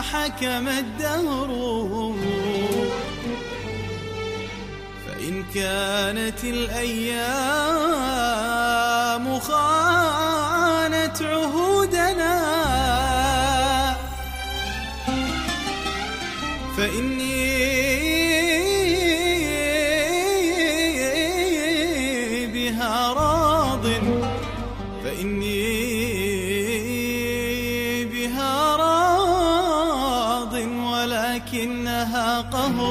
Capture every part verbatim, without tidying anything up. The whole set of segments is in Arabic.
حكم الدهر، فإن كانت الأيام خانت عهودنا فإني بها راض فإني بها راض ولكنها قهر.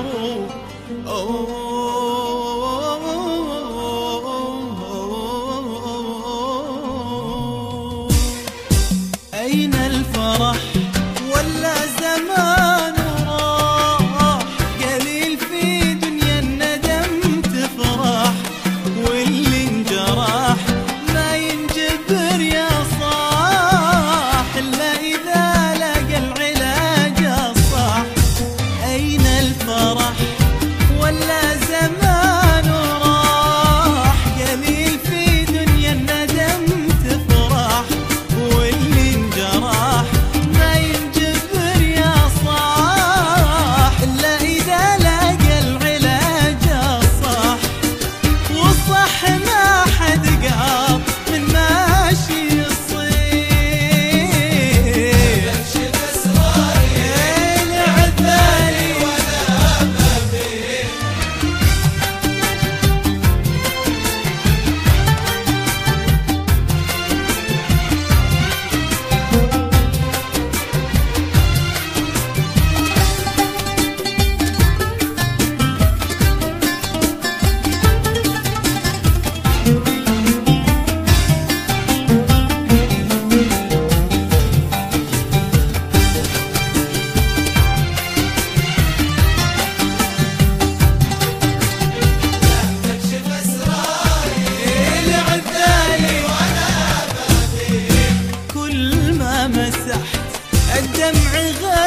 أين الفرح ولا زمان راح، قليل في دنيا الندم تفرح، واللي انجرح ما ينجبر يا صاح إلا إذا لقى العلاج الصح. أين الفرح ولا زمان راح، قليل في دنيا الندم تفرح، واللي انجرح ما ينجبر يا صاح إلا إذا لقى العلاج الصح. والصح ما حد قاط من ماشي الصيف، بكشف أسراري لعذالي ولا ببين. الدمع غالي